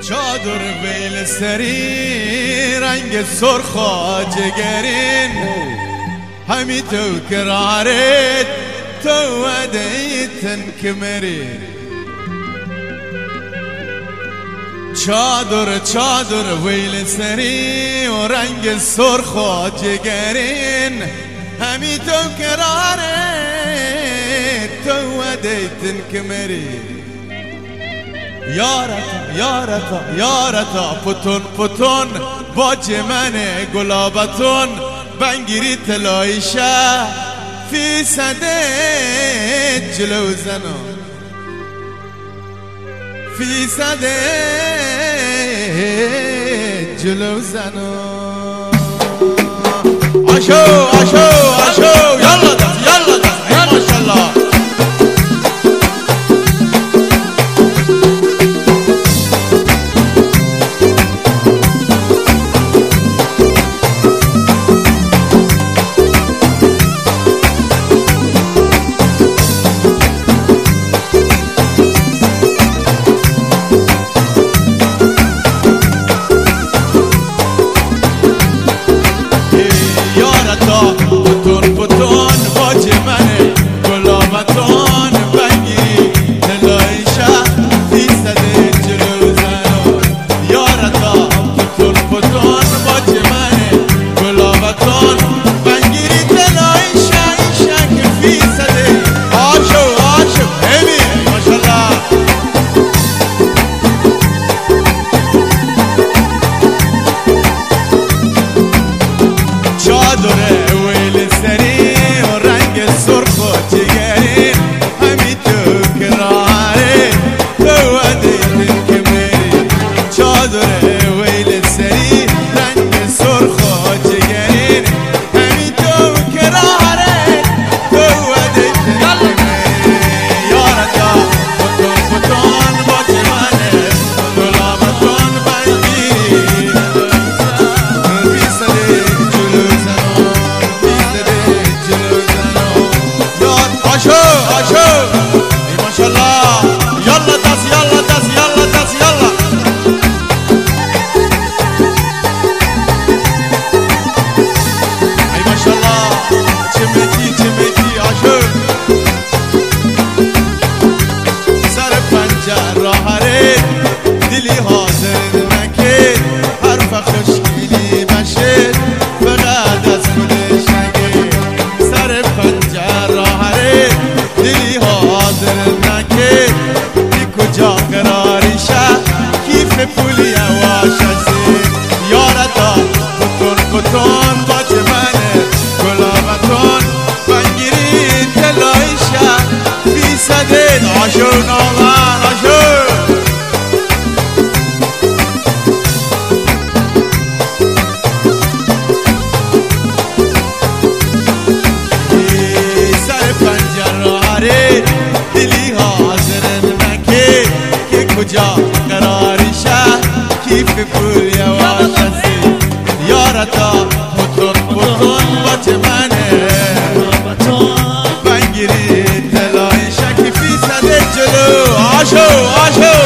چادر ویل سری رنگ سرخا جگرین همی تو کرارت تو ودیتن کمری چادر ویل سری و رنگ سرخا جگرین همی تو کرارت تو ودیتن کمری یارتا پتون باج منه گلابتون بنگیری تلایشه فی صده جلو زنو فی صده جلو زنو آشو یالا دست ای ماشالله پتون باج منه گلابتون بنگیری تلایشه فی صده جلو زنو یارتا پتون باج منه گلابتون بنگیری تلایشه ایشه که فی صده آشو همی ماشالله چادره سری و رنگ سرخ و جگرین همی تو کراره تو ودیتن کمری چادر ویل سری رنگ سرخ و جگرین همی تو کراره تو ودیتن کمری یارتا پتون باج منه گلابتون بنگیری فی صده جلو زنو آشو ای ماشالله یالا دست یالا ای ماشالله چه آشو سر پنجر راهره دلی حاضر نکه حرف خوشگلی بشه فقط از خودش نگه سر پنجر راهره دلی حاضر نکه بی کجا قراریشه کیف پولی واششه یارتا پتون باج منه گلابتون بنگیری تلایشه فی صده آشو نامن آشو دلی حاضر نکه که کجا قراریشه کیف پول یواشسی یارتا پتون باج منه بنگیری تلایشه که فی صده جلو آشو